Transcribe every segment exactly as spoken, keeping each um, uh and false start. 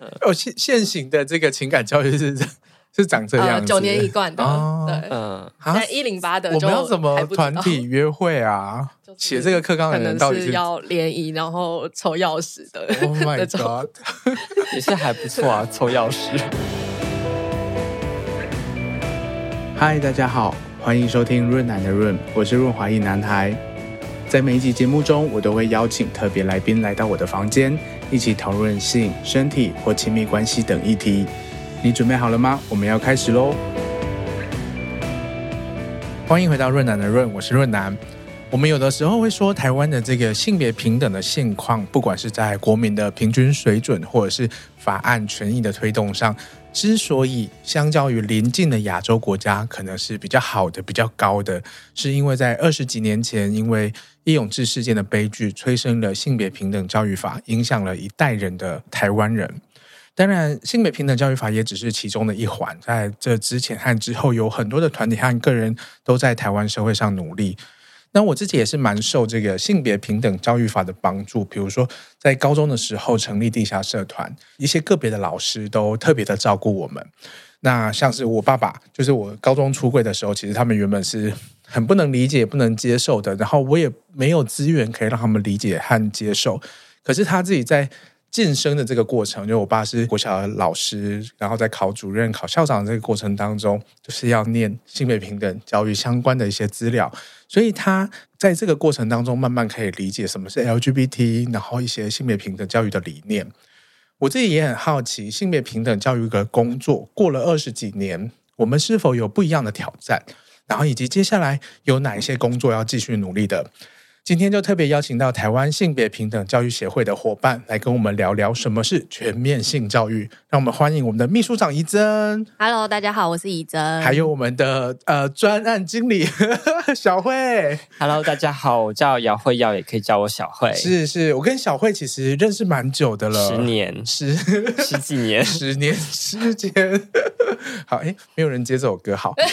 哦，现现行的这个情感教育是是长这样子， 九、呃、年一贯的， 哦、 对，嗯，但一零八的就我们要怎么团体约会啊？写、就是、这个课纲的人到底是, 是要联谊，然后抽钥匙的 ？Oh my god， 也是还不错啊，抽钥匙。 嗨，大家好，欢迎收听润男的润，我是润滑液男孩。在每一集节目中，我都会邀请特别来宾来到我的房间，一起讨论性、身体或亲密关系等议题。你准备好了吗？我们要开始咯。欢迎回到润男的润，我是润男。我们有的时候会说，台湾的这个性别平等的现况，不管是在国民的平均水准，或者是法案权益的推动上，之所以相较于邻近的亚洲国家可能是比较好的、比较高的，是因为在二十几年前，因为义勇志事件的悲剧，催生了性别平等教育法，影响了一代人的台湾人。当然，性别平等教育法也只是其中的一环，在这之前和之后，有很多的团体和个人都在台湾社会上努力。那我自己也是蛮受这个性别平等教育法的帮助，比如说在高中的时候成立地下社团，一些个别的老师都特别的照顾我们。那像是我爸爸，就是我高中出柜的时候，其实他们原本是很不能理解、不能接受的，然后我也没有资源可以让他们理解和接受。可是他自己在晋升的这个过程，就我爸是国小的老师，然后在考主任、考校长的这个过程当中，就是要念性别平等教育相关的一些资料，所以他在这个过程当中慢慢可以理解什么是 L G B T， 然后一些性别平等教育的理念。我自己也很好奇，性别平等教育的工作过了二十几年，我们是否有不一样的挑战，然后以及接下来有哪一些工作要继续努力的。今天就特别邀请到台湾性别平等教育协会的伙伴来跟我们聊聊什么是全面性教育。让我们欢迎我们的秘书长怡珍。 Hello， 大家好，我是怡珍。 还有我们的呃专案经理小慧。 Hello， 大家好，我叫姚慧耀，也可以叫我小慧。 是是，我跟小慧其实认识蛮久的了， 十年十十几年十年时间。好，哎，没有人接这首歌，好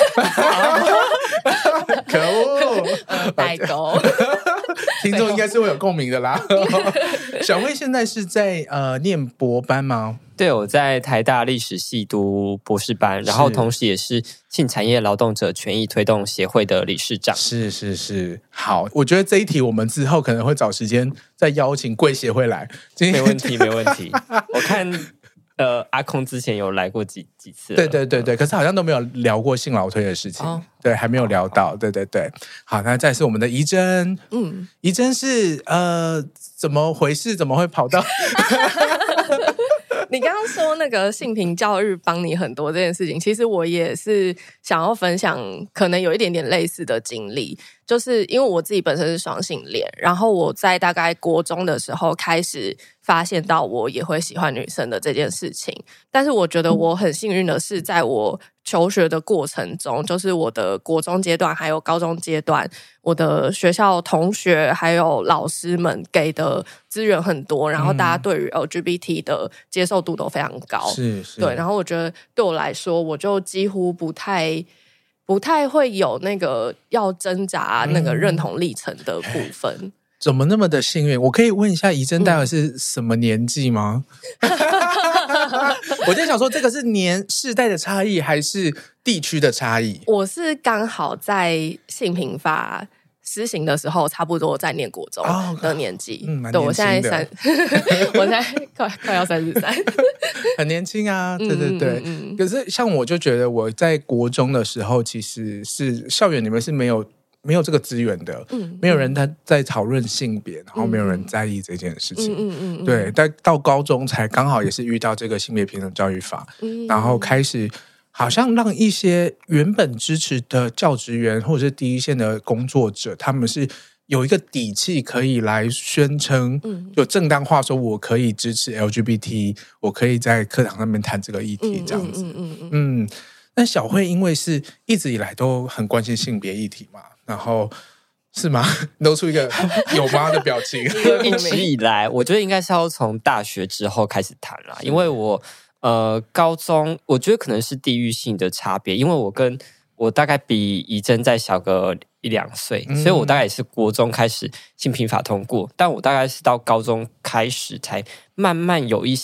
可恶， 代沟听众应该是会有共鸣的啦。小慧现在是在呃念博班吗？ 对，我在台大历史系读博士班，然后同时也是性产业劳动者权益推动协会的理事长。 是是是，好，我觉得这一题我们之后可能会找时间再邀请贵协会来。 没问题，没问题。我看呃，阿空之前有来过几几次了， 对对对对，可是好像都没有聊过性劳推的事情，哦、对，还没有聊到，对对对。好，那再是我们的怡珍，嗯，怡珍是呃，怎么回事？怎么会跑到？ 你刚刚说那个性平教育帮你很多这件事情，其实我也是想要分享，可能有一点点类似的经历，就是因为我自己本身是双性恋，然后我在大概国中的时候开始发现到我也会喜欢女生的这件事情，但是我觉得我很幸运的是，在我求学的过程中，就是我的国中阶段还有高中阶段，我的学校同学还有老师们给的资源很多，然后大家对于 L G B T 的接受度都非常高， 是是， 对，然后我觉得对我来说，我就几乎不太不太会有那个要挣扎那个认同历程的部分。嗯， 怎么那么的幸运？我可以问一下怡珍大概是什么年纪吗？嗯、我在想说，这个是年世代的差异还是地区的差异？ 我是刚好在性平法施行的时候，差不多在念国中的年纪。哦嗯、对，我现在三，我现在快快要三十三， 很年轻啊！对对对。嗯嗯嗯，可是像我就觉得，我在国中的时候，其实是校园里面是没有。没有这个资源的，嗯、没有人在在讨论性别，然后没有人在意这件事情。嗯嗯嗯、对，但到高中才刚好也是遇到这个性别平等教育法，嗯、然后开始好像让一些原本支持的教职员或者是第一线的工作者，他们是有一个底气可以来宣称，嗯、就正当化说我可以支持 L G B T， 我可以在课堂上面谈这个议题，这样子。嗯嗯嗯嗯。那小慧因为是一直以来都很关心性别议题嘛。然后是吗？露出一个有吗的表情。 一直以来，我觉得应该是要从大学之后开始谈啦，因为我呃高中，我觉得可能是地域性的差别，因为我跟我大概比怡珍再小个一两岁，嗯、所以我大概也是国中开始性平法通过，但我大概是到高中开始才慢慢有一些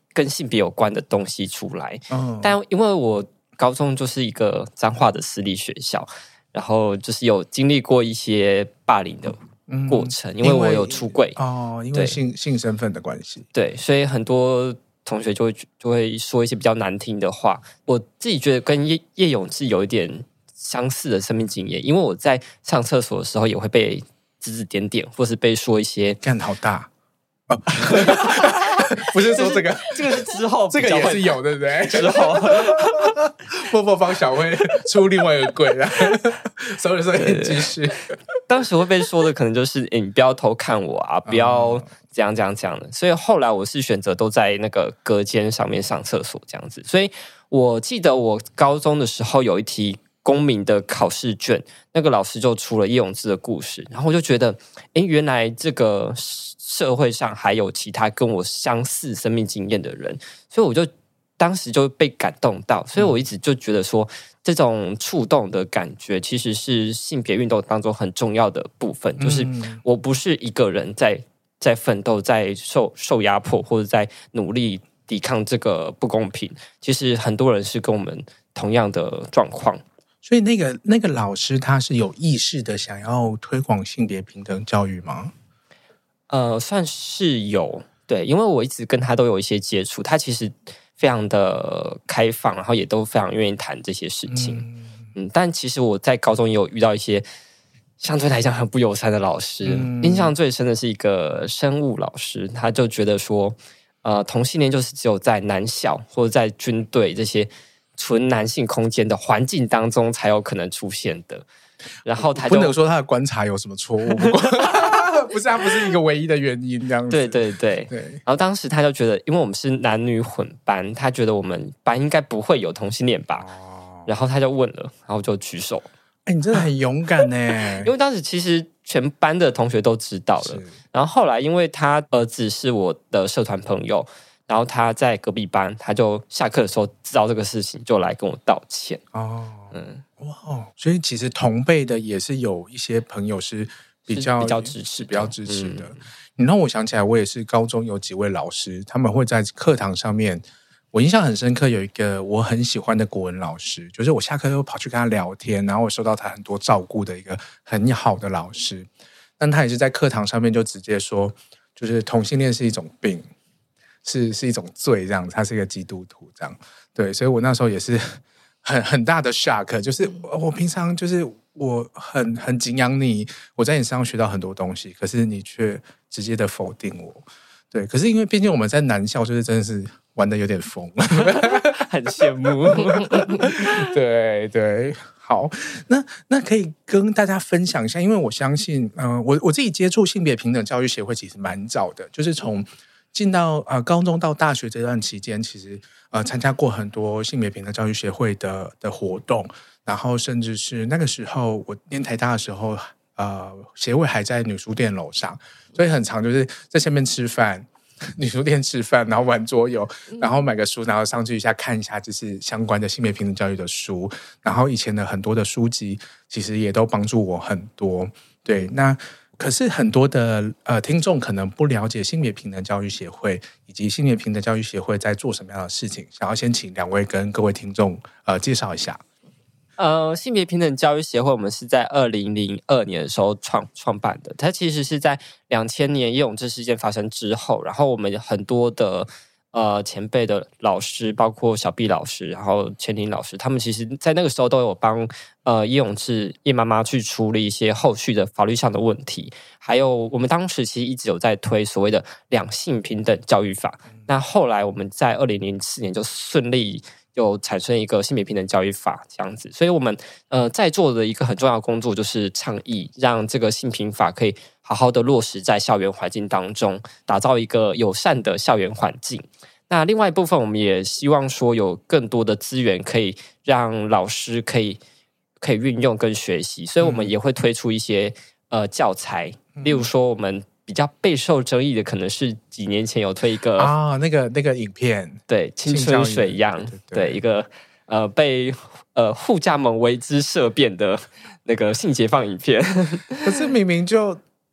跟性别有关的东西出来。 嗯， 但因为我高中就是一个彰化的私立学校，然后就是有经历过一些霸凌的过程，嗯、因为我有出柜哦，因为性性身份的关系， 对，所以很多同学就会就会说一些比较难听的话。我自己觉得跟叶叶永志有一点相似的生命经验，因为我在上厕所的时候也会被指指点点，或是被说一些干好大。哦不是说这个， 这个是之后， 这个也是有，对不对？ 之后， 默默帮小慧出另外一个柜了。所以说，继续。 当时会被说的可能就是，欸、你不要偷看我啊，不要这样这样这样的。所以后来我是选择都在那个隔间上面上厕所这样子。所以我记得我高中的时候有一题公民的考试卷，那个老师就出了叶永志的故事，然后我就觉得，哎，原来这个社会上还有其他跟我相似生命经验的人，所以我就当时就被感动到，所以我一直就觉得说，这种触动的感觉其实是性别运动当中很重要的部分，就是我不是一个人在在奋斗，在受受压迫，或者在努力抵抗这个不公平，其实很多人是跟我们同样的状况。 所以那个那个老师他是有意识的想要推广性别平等教育吗？ 呃，算是有，对，因为我一直跟他都有一些接触，他其实非常的开放，然后也都非常愿意谈这些事情。嗯, 嗯，但其实我在高中也有遇到一些相对来讲很不友善的老师，嗯、印象最深的是一个生物老师，他就觉得说，呃，同性恋就是只有在男校或者在军队这些纯男性空间的环境当中才有可能出现的。然后他就不能说他的观察有什么错误，不过不是，他不是一个唯一的原因，这样子。 对对对对。然后当时他就觉得，因为我们是男女混班，他觉得我们班应该不会有同性恋吧。哦、然后他就问了，然后就举手。 哎、欸，你真的很勇敢呢！ 因为当时其实全班的同学都知道了。然后后来，因为他儿子是我的社团朋友。然后他在隔壁班，他就下课的时候知道这个事情，就来跟我道歉。哦， 嗯，哇，所以其实同辈的也是有一些朋友是比较比较支持、 比较支持的。嗯、你让我想起来，我也是高中有几位老师，他们会在课堂上面，我印象很深刻，有一个我很喜欢的国文老师，就是我下课都跑去跟他聊天，然后我受到他很多照顾的一个很好的老师。但他也是在课堂上面就直接说，就是同性恋是一种病。是是一种罪，这样子，他是一个基督徒，这样对，所以我那时候也是很很大的 shock， 就是我平常就是我很很敬仰你，我在你身上学到很多东西，可是你却直接的否定我，对，可是因为毕竟我们在男校，就是真的是玩的有点疯， 很羡慕， 对对。好，那那可以跟大家分享一下，因为我相信，嗯、呃，我我自己接触性别平等教育协会其实蛮早的，就是从进到呃高中到大学这段期间，其实呃参加过很多性别平等教育协会的的活动，然后甚至是那个时候我念台大的时候，呃协会还在女书店楼上，所以很常就是在下面吃饭，女书店吃饭，然后玩桌游，然后买个书，然后上去一下看一下就是相关的性别平等教育的书，然后以前的很多的书籍其实也都帮助我很多。对，那可是很多的呃听众可能不了解性别平等教育协会以及性别平等教育协会在做什么样的事情，想要先请两位跟各位听众呃介绍一下。 呃，性别平等教育协会我们是在二零零二年的时候创创办的，它其实是在两千年叶永志事件发生之后，然后我们很多的呃前辈的老师，包括小毕老师，然后千婷老师，他们其实在那个时候都有帮呃叶永志叶妈妈去处理一些后续的法律上的问题，还有我们当时其实一直有在推所谓的两性平等教育法，嗯、那后来我们在二零零四年就顺利有产生一个性别平等教育法这样子，所以我们呃在做的一个很重要的工作就是倡议，让这个性平法可以好好的落实在校园环境当中，打造一个友善的校园环境。那另外一部分，我们也希望说有更多的资源可以让老师可以可以运用跟学习，所以我们也会推出一些呃教材，例如说我们比较备受争议的，可能是几年前有推一个啊，那个那个影片， 对，青春水样，对, 对, 对, 对一个呃被呃护家盟为之色变的那个性解放影片， 可是明明就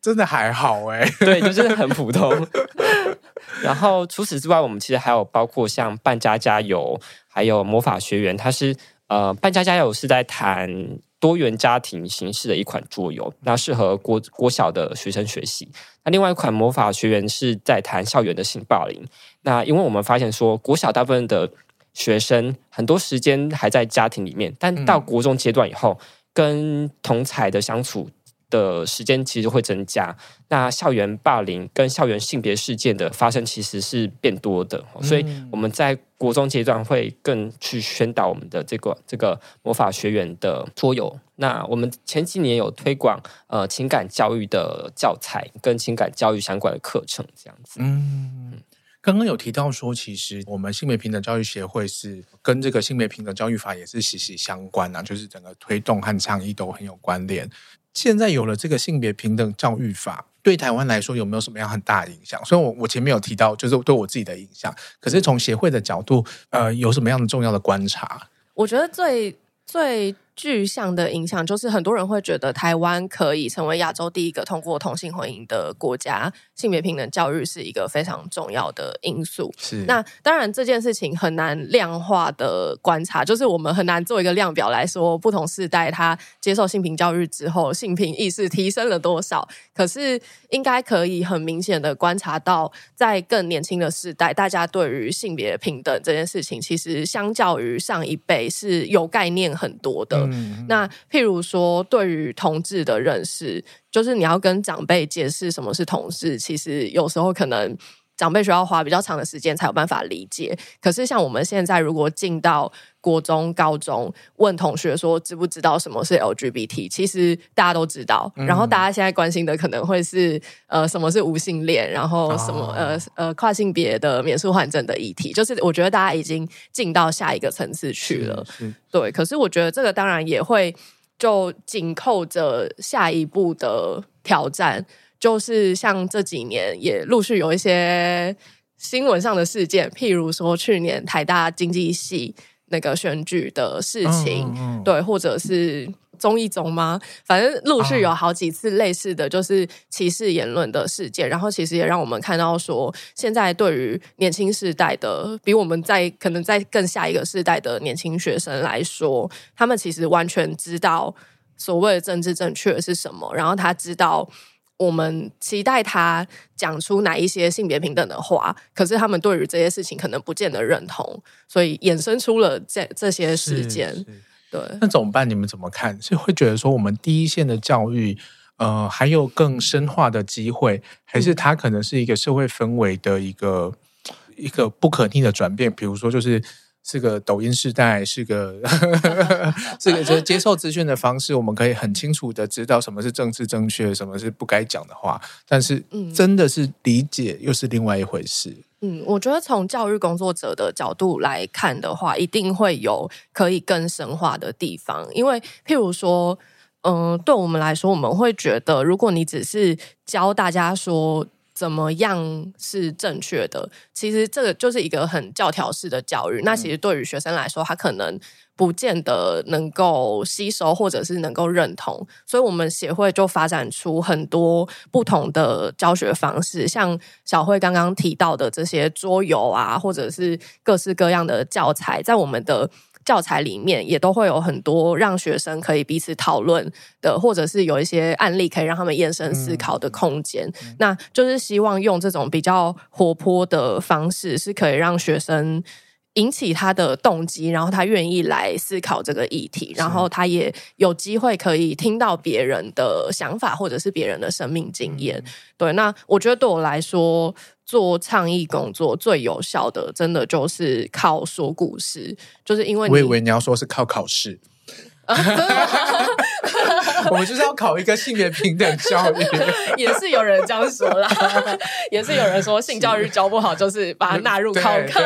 真的还好哎、欸， 对，就是很普通。然后除此之外，我们其实还有包括像扮家家游，还有魔法学园，它是呃扮家家游是在谈多元家庭形式的一款桌游，那适合国国小的学生学习。那另外一款魔法学园是在谈校园的性霸凌。那因为我们发现说，国小大部分的学生很多时间还在家庭里面，但到国中阶段以后，嗯、跟同侪的相处的时间其实会增加，那校园霸凌跟校园性别事件的发生其实是变多的，所以我们在国中阶段会更去宣导我们的这个这个魔法学园的桌游。那我们前几年有推广呃情感教育的教材跟情感教育相关的课程，这样子。 嗯。刚刚有提到说，其实我们性别平等教育协会是跟这个性别平等教育法也是息息相关啊，就是整个推动和倡议都很有关联。现在有了这个性别平等教育法，对台湾来说有没有什么样很大的影响？所以我我前面有提到，就是对我自己的影响。可是从协会的角度，呃，有什么样的重要的观察？ 我觉得最最具象的影响就是很多人会觉得台湾可以成为亚洲第一个通过同性婚姻的国家，性别平等教育是一个非常重要的因素。 是， 那当然这件事情很难量化的观察，就是我们很难做一个量表来说不同世代他接受性平教育之后性平意识提升了多少，可是应该可以很明显的观察到在更年轻的世代，大家对于性别平等这件事情其实相较于上一辈是有概念很多的。嗯、那譬如说对于同志的认识，就是你要跟长辈解释什么是同志，其实有时候可能长辈需要花比较长的时间才有办法理解。可是像我们现在如果进到国中高中问同学说知不知道什么是 L G B T， 其实大家都知道、嗯、然后大家现在关心的可能会是呃什么是无性恋，然后什么、哦、呃呃跨性别的免诉换证的议题，就是我觉得大家已经进到下一个层次去了。对，可是我觉得这个当然也会就紧扣着下一步的挑战，就是像这几年也陆续有一些新闻上的事件，譬如说去年台大经济系那个选举的事情、嗯嗯、对，或者是综艺中吗？反正陆续有好几次类似的就是歧视言论的事件、哦、然后其实也让我们看到说现在对于年轻世代的比我们在可能在更下一个世代的年轻学生来说，他们其实完全知道所谓的政治正确是什么，然后他知道我们期待他讲出哪一些性别平等的话，可是他们对于这些事情可能不见得认同，所以衍生出了 这, 这些事件。对， 那怎么办？你们怎么看？是会觉得说我们第一线的教育呃，还有更深化的机会，还是它可能是一个社会氛围的一个一个不可逆的转变？比如说就是是个抖音世代，是个是个就是接受资讯的方式，我们可以很清楚的知道什么是政治正确，什么是不该讲的话，但是真的是理解又是另外一回事。 嗯，我觉得从教育工作者的角度来看的话，一定会有可以更深化的地方，因为譬如说嗯、呃，对我们来说，我们会觉得如果你只是教大家说怎么样是正确的，其实这个就是一个很教条式的教育，那其实对于学生来说他可能不见得能够吸收或者是能够认同，所以我们协会就发展出很多不同的教学方式，像小慧刚刚提到的这些桌游啊，或者是各式各样的教材，在我们的教材里面也都会有很多让学生可以彼此讨论的，或者是有一些案例可以让他们延伸思考的空间、嗯、那就是希望用这种比较活泼的方式是可以让学生引起他的动机，然后他愿意来思考这个议题，然后他也有机会可以听到别人的想法或者是别人的生命经验、嗯、对，那我觉得对我来说做倡议工作最有效的真的就是靠说故事，就是因为你我以为你要说是靠考试啊，真的吗？我们就是要考一个性别平等教育也是有人这样说啦也是有人说性教育教不好就是把它纳入考科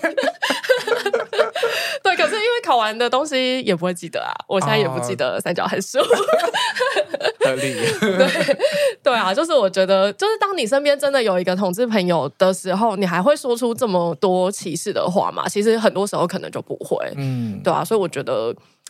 对，可是因为考完的东西也不会记得啊，我现在也不记得三角函数合理对对啊，就是我觉得就是当你身边真的有一个同志朋友的时候，你还会说出这么多歧视的话吗？其实很多时候可能就不会，嗯，对啊，所以我觉得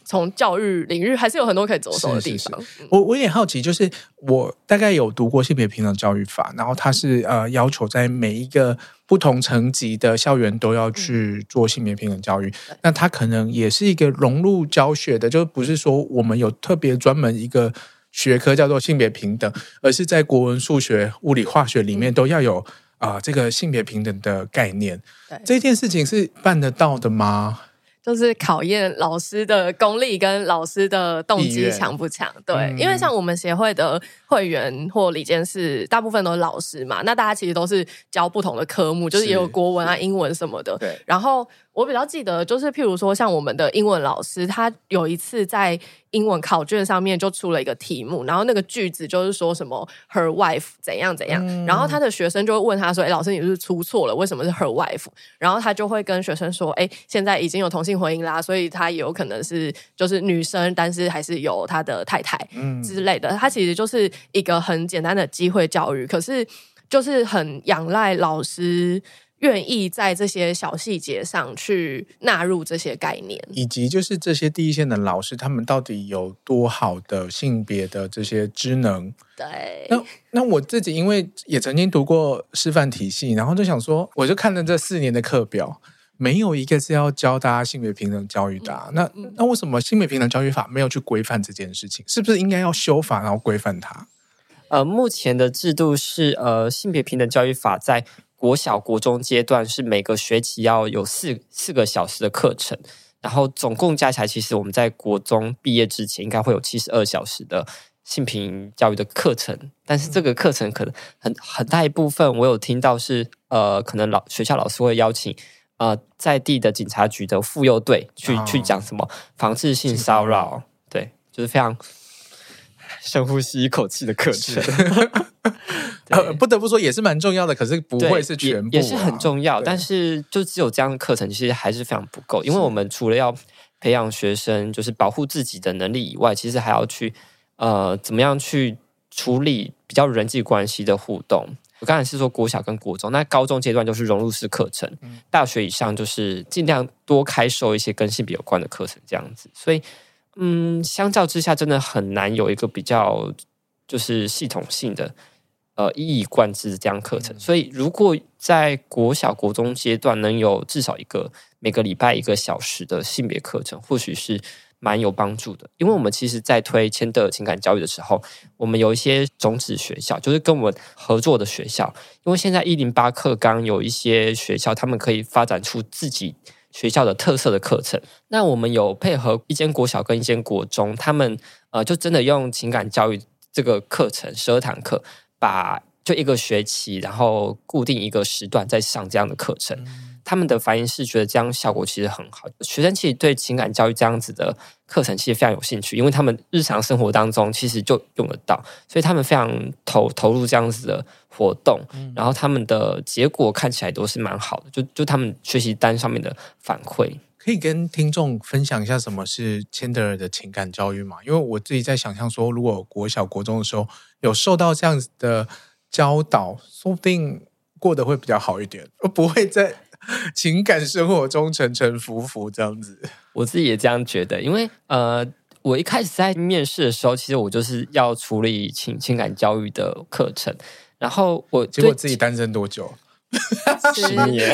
从教育领域还是有很多可以着手的地方。 是是是我我也好奇，就是我大概有读过性别平等教育法，然后它是呃要求在每一个不同层级的校园都要去做性别平等教育，嗯、那它可能也是一个融入教学的，就不是说我们有特别专门一个学科叫做性别平等，而是在国文、数学、物理、化学里面都要有啊、呃、这个性别平等的概念。这件事情是办得到的吗？ 就是考验老师的功力跟老师的动机强不强。对、嗯，因为像我们协会的会员或理监事大部分都是老师嘛，那大家其实都是教不同的科目，就是也有国文啊、英文什么的。对，然后我比较记得就是譬如说像我们的英文老师，他有一次在英文考卷上面就出了一个题目，然后那个句子就是说什么 her wife 怎样怎样、嗯、然后他的学生就会问他说，哎，老师你是不是出错了，为什么是 her wife？ 然后他就会跟学生说，哎，现在已经有同性婚姻啦，所以他有可能是就是女生，但是还是有他的太太之类的、嗯、他其实就是一个很简单的机会教育，可是就是很仰赖老师愿意在这些小细节上去纳入这些概念， 以及就是这些第一线的老师他们到底有多好的性别的这些知能。 对， 那那我自己因为也曾经读过师范体系，然后就想说我就看了这四年的课表，没有一个是要教大家性别平等教育的、啊嗯、那那为什么性别平等教育法没有去规范这件事情？是不是应该要修法然后规范它？ 呃，目前的制度是呃性别平等教育法在国小国中阶段是每个学期要有四四个小时的课程，然后总共加起来其实我们在国中毕业之前应该会有七十二小时的性平教育的课程，但是这个课程可能很很大一部分我有听到是呃可能老学校老师会邀请呃在地的警察局的妇幼队去、哦、去讲什么防治性骚扰，对，就是非常深呼吸一口气的课程呃、不得不说也是蛮重要的，可是不会是全部、啊、 也, 也是很重要，但是就只有这样的课程其实还是非常不够，因为我们除了要培养学生就是保护自己的能力以外，其实还要去呃怎么样去处理比较人际关系的互动。我刚才是说国小跟国中，那高中阶段就是融入式课程、嗯、大学以上就是尽量多开授一些跟性别有关的课程这样子，所以嗯，相较之下真的很难有一个比较就是系统性的呃一以贯之的这样课程、嗯、所以如果在国小国中阶段能有至少一个每个礼拜一个小时的性别课程，或许是蛮有帮助的。因为我们其实在推谦德情感教育的时候，我们有一些种子学校就是跟我们合作的学校，因为现在一零八课纲有一些学校他们可以发展出自己学校的特色的课程，那我们有配合一间国小跟一间国中，他们呃就真的用情感教育这个课程十二堂课，把就一个学期然后固定一个时段在上这样的课程、嗯、他们的反应是觉得这样效果其实很好，学生其实对情感教育这样子的课程其实非常有兴趣，因为他们日常生活当中其实就用得到，所以他们非常投投入这样子的活动、嗯、然后他们的结果看起来都是蛮好的，就就他们学习单上面的反馈。 可以跟听众分享一下什么是谦德尔的情感教育吗？因为我自己在想象说，如果国小国中的时候有受到这样子的教导，说不定过得会比较好一点，而不会在情感生活中沉沉浮浮这样子。 我自己也这样觉得，因为呃，我一开始在面试的时候，其实我就是要处理情情感教育的课程，然后我结果自己单身多久？ 十年。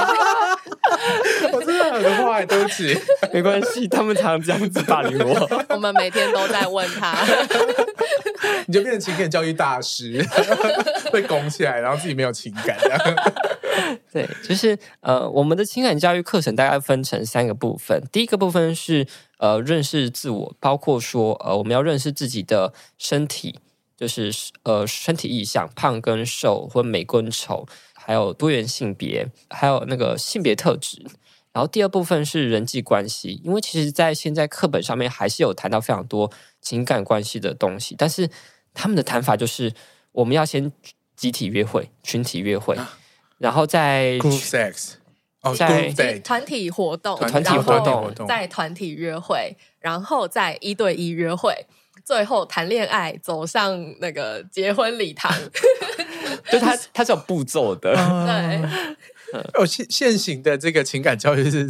我真的很坏，对不起。 没关系，他们常这样子霸凌我。 我们每天都在问他。 你就变成情感教育大师，被拱起来，然后自己没有情感。 对，就是呃，我们的情感教育课程大概分成三个部分。第一个部分是呃认识自我，包括说呃我们要认识自己的身体，就是呃身体意象，胖跟瘦或美跟丑，还有多元性别，还有那个性别特质。然后第二部分是人际关系，因为其实在现在课本上面还是有谈到非常多情感关系的东西，但是他们的谈法就是我们要先集体约会、群体约会，然后再 group sex， 哦，在团体活动， 团体活动， 再团体约会，然后再一对一约会，最后谈恋爱，走上那个结婚礼堂。 就它它是有步骤的， 对。 哦，现现行的这个情感教育是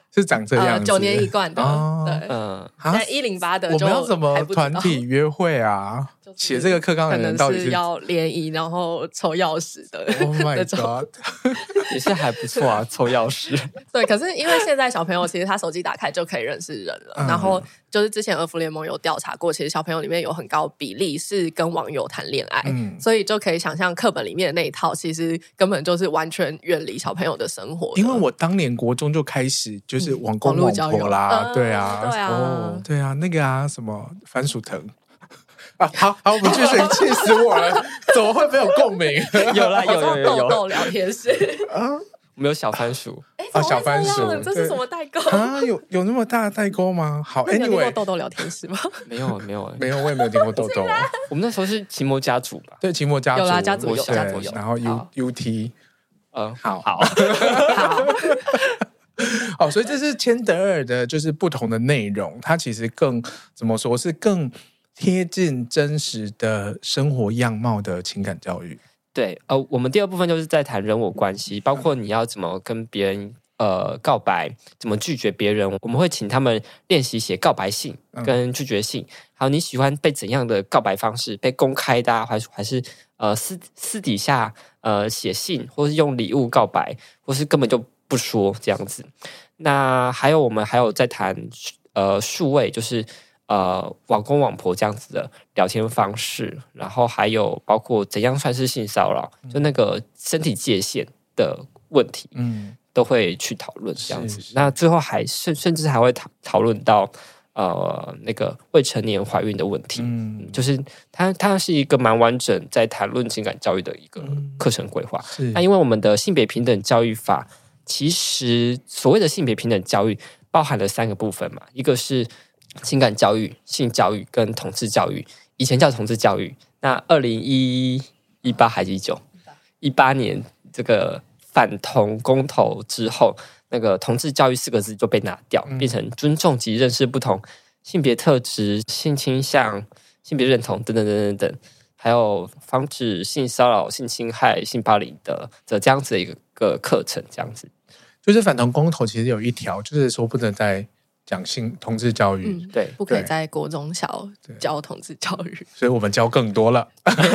是长这样子， 九、呃、年一贯的，哦、对， 嗯， 在一零八的， 我们要怎么团体约会啊？写这个课纲的人到底是, 是要联谊，然后抽钥匙的 ？Oh my god， 也是还不错啊，抽钥匙。 对，可是因为现在小朋友其实他手机打开就可以认识人了，嗯、然后就是之前儿福联盟有调查过，其实小朋友里面有很高比例是跟网友谈恋爱，嗯、所以就可以想象课本里面的那一套，其实根本就是完全远离小朋友的生活的。 因为我当年国中就开始就是网公网婆啦，嗯、对啊， 对啊， 哦，对啊，那个啊什么番薯藤。啊，好好，我们继续，气死我了！怎么会没有共鸣？ 有啦，有有有有豆豆聊天室啊，我们有小番薯， 哎、欸，小番薯，这是什么代沟啊？有有那么大的代沟吗？好 ，anyway， 你有听过豆豆聊天室吗？ 没有，没有， 没有，我也没有听过豆豆。 我们那时候是奇摩家族吧？ 对，奇摩家族有啦，家族有，家族有， 然后 U U T， 呃， 好好好。 哦，所以这是千德尔的，就是不同的内容，它其实更怎么说是更贴近真实的生活样貌的情感教育。 对，呃，我们第二部分就是在谈人我关系，包括你要怎么跟别人呃告白，怎么拒绝别人。我们会请他们练习写告白信跟拒绝信，还有你喜欢被怎样的告白方式，被公开的、啊，还是还是呃私私底下呃写信，或是用礼物告白，或是根本就不说这样子。那还有我们还有在谈呃数位，就是呃网公网婆这样子的聊天方式，然后还有包括怎样算是性骚扰，嗯、就那个身体界限的问题，嗯，都会去讨论这样子。那最后还甚甚至还会讨讨论到呃那个未成年怀孕的问题，嗯，就是它它是一个蛮完整在谈论情感教育的一个课程规划。嗯、那因为我们的性别平等教育法。其实所谓的性别平等教育包含了三个部分嘛，一个是情感教育、性教育跟同志教育。以前叫同志教育，那二零一八还是一九一八年这个反同公投之后，那个同志教育四个字就被拿掉，嗯、变成尊重及认识不同性别特质、性倾向、性别认同等等等等等，还有防止性骚扰、性侵害、性霸凌的这样子的一个个课程，这样子。 就是反同公投其实有一条，就是说不能再讲性同志教育， 嗯、对，不可以在国中小教同志教育， 所以我们教更多了，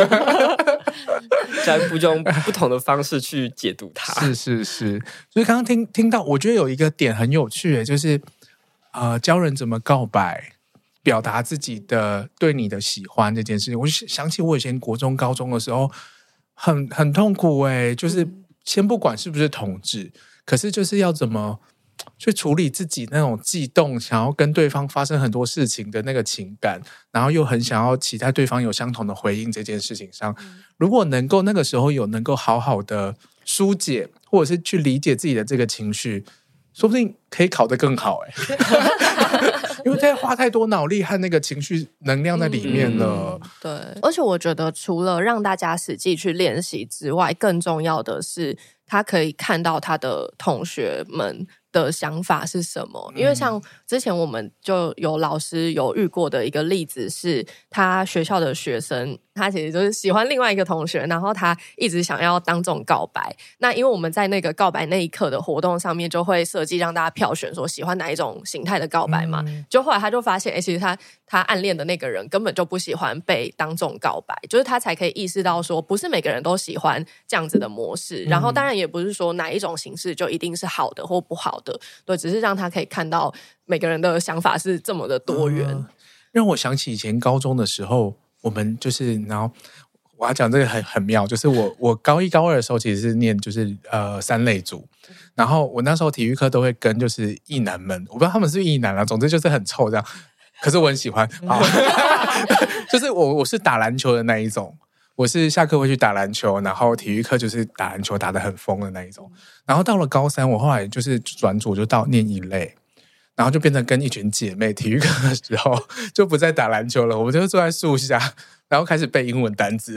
在不用不同的方式去解读它。 是是是，所以刚刚听听到，我觉得有一个点很有趣，就是呃，教人怎么告白，表达自己的对你的喜欢这件事情。我就想起我以前国中、高中的时候，很很痛苦哎，就是先不管是不是同志。可是就是要怎么去处理自己那种悸动，想要跟对方发生很多事情的那个情感，然后又很想要期待对方有相同的回应这件事情上，如果能够那个时候有能够好好的疏解，或者是去理解自己的这个情绪，说不定可以考得更好哎、欸，因为太花太多脑力和那个情绪能量在里面了、嗯。 对，而且我觉得除了让大家实际去练习之外，更重要的是他可以看到他的同学们的想法是什么。因为像之前我们就有老师有遇过的一个例子是，他学校的学生他其实就是喜欢另外一个同学，然后他一直想要当众告白。那因为我们在那个告白那一刻的活动上面就会设计让大家票选说喜欢哪一种形态的告白嘛，嗯、就后来他就发现，哎、欸，其实他他暗恋的那个人根本就不喜欢被当众告白，就是他才可以意识到说，不是每个人都喜欢这样子的模式。然后当然也不是说哪一种形式就一定是好的或不好的，对，只是让他可以看到每个人的想法是这么的多元。嗯、 让我想起以前高中的时候，我们就是然后我要讲这个很很妙，就是我我高一高二的时候其实是念就是呃三类组，然后我那时候体育课都会跟就是异男们，我不知道他们是异男啊，总之就是很臭这样，可是我很喜欢，就是我我是打篮球的那一种。我是下课会去打篮球，然后体育课就是打篮球打得很疯的那一种。然后到了高三，我后来就是转组就到念一类，然后就变成跟一群姐妹体育课的时候就不再打篮球了，我们就坐在树下，然后开始背英文单字。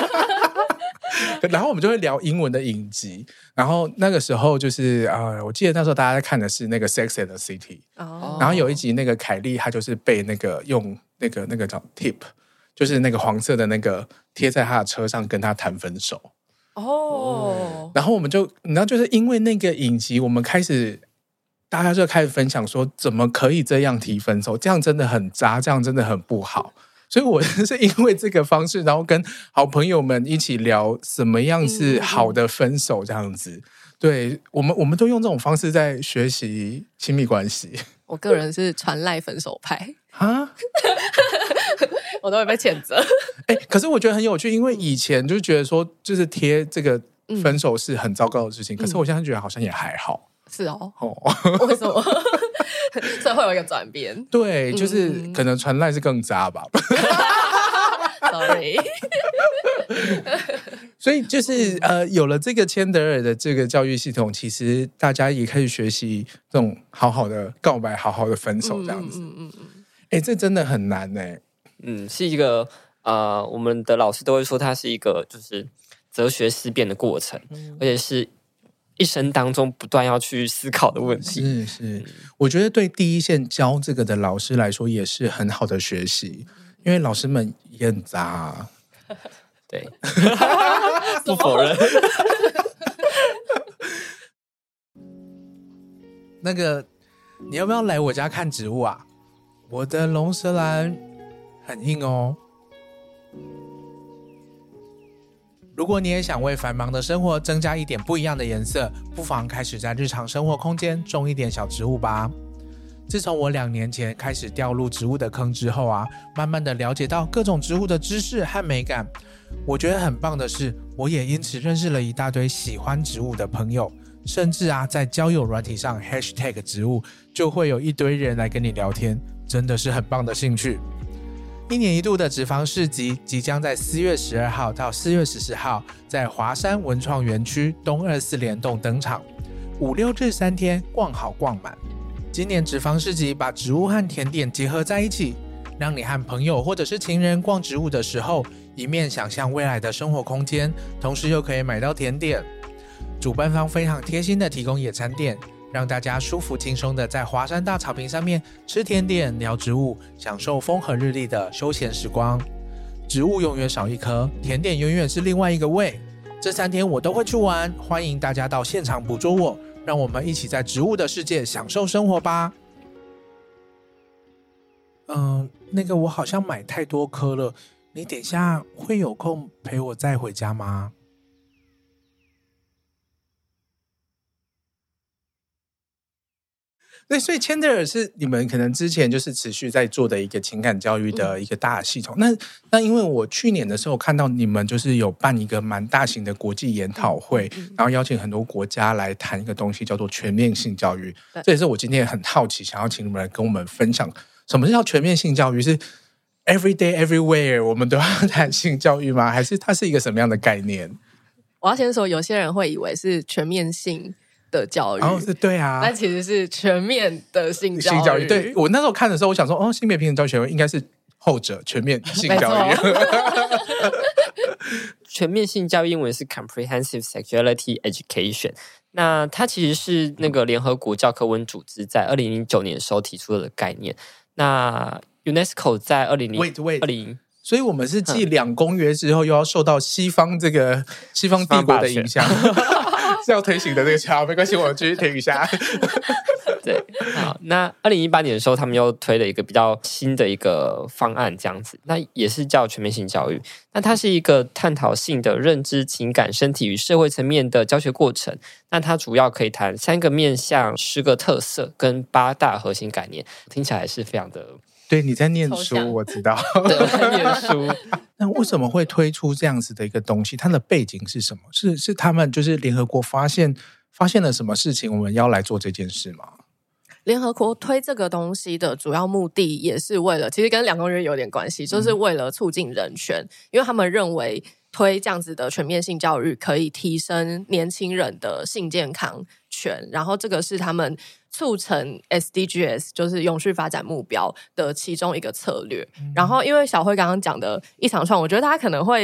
然后我们就会聊英文的影集，然后那个时候就是呃，我记得那时候大家在看的是那个 Sex and the City，、哦、然后有一集那个凯莉她就是被那个用那个那个叫 tip， 就是那个黄色的那个贴在她的车上跟她谈分手哦，然后我们就你知道就是因为那个影集我们开始大家就开始分享说怎么可以这样提分手，这样真的很渣，这样真的很不好。所以我是因为这个方式，然后跟好朋友们一起聊什么样是好的分手这样子。对，我们我们都用这种方式在学习亲密关系。 我个人是传赖分手派啊， 我都会被谴责。 哎、欸，可是我觉得很有趣，因为以前就觉得说，就是贴这个分手是很糟糕的事情，嗯、可是我现在觉得好像也还好。 是哦，哦为什么？所以会有一个转变。 对，就是可能传赖是更渣吧。 Sorry 所以就是呃，有了这个千德尔的这个教育系统，其实大家也开始学习这种好好的告白、好好的分手这样子。嗯嗯嗯。哎、欸，这真的很难哎、欸。 嗯，是一个呃，我们的老师都会说，它是一个就是哲学思辨的过程，嗯、而且是一生当中不断要去思考的问题。 是是，我觉得对第一线教这个的老师来说，也是很好的学习。因为老师们也很渣、啊， 对，不否认。 那个，你要不要来我家看植物啊？我的龙舌兰很硬哦。如果你也想为繁忙的生活增加一点不一样的颜色，不妨开始在日常生活空间种一点小植物吧。自从我两年前开始掉入植物的坑之后啊，慢慢的了解到各种植物的知识和美感。我觉得很棒的是，我也因此认识了一大堆喜欢植物的朋友，甚至啊，在交友软体上 hashtag 植物，就会有一堆人来跟你聊天，真的是很棒的兴趣。一年一度的植防市集即将在四月十二号到四月十四号在华山文创园区东二四联动登场，五六日三天逛好逛满。今年植防市集把植物和甜点结合在一起，让你和朋友或者是情人逛植物的时候，一面想象未来的生活空间，同时又可以买到甜点。主办方非常贴心的提供野餐垫，让大家舒服轻松的在华山大草坪上面吃甜点、聊植物，享受风和日丽的休闲时光。植物永远少一颗，甜点永远是另外一个味。这三天我都会去玩，欢迎大家到现场捕捉我，让我们一起在植物的世界享受生活吧。嗯，那个我好像买太多颗了，你等一下会有空陪我再回家吗？对，所以千德尔是你们可能之前就是持续在做的一个情感教育的一个大系统。嗯、那那因为我去年的时候看到你们就是有办一个蛮大型的国际研讨会，嗯嗯、然后邀请很多国家来谈一个东西叫做全面性教育。这也是我今天很好奇，想要请你们来跟我们分享什么是叫全面性教育？是 every day everywhere 我们都要谈性教育吗？还是它是一个什么样的概念？ 我要先说，有些人会以为是全面性的教育， 哦，是对啊， 但其实是全面的性教育。 性教育，对，我那时候看的时候，我想说，哦，性别平等教育学会应该是后者，全面性教育。 全面性教育英文是 Comprehensive Sexuality Education。那它其实是那个联合国教科文组织在二零零九年的时候提出的概念。那 UNESCO 在二零零二零。 所以我们是继两公约之后，又要受到西方这个西方帝国的影响，是要推行的这个桥，没关系，我继续听一下。 对，好，那二零一八年的时候，他们又推了一个比较新的一个方案，这样子，那也是叫全面性教育。那它是一个探讨性的认知、情感、身体与社会层面的教学过程。那它主要可以谈三个面向、十个特色跟八大核心概念，听起来是非常的。 对，你在念书，我知道。 对，我在念书。 那为什么会推出这样子的一个东西？它的背景是什么？是是他们就是联合国发现发现了什么事情，我们要来做这件事吗？ 联合国推这个东西的主要目的也是为了，其实跟两公约有点关系，就是为了促进人权，嗯、因为他们认为推这样子的全面性教育可以提升年轻人的性健康权，然后这个是他们促成 S D Gs 就是永续发展目标的其中一个策略。嗯、然后因为小慧刚刚讲的一长串，我觉得大家可能会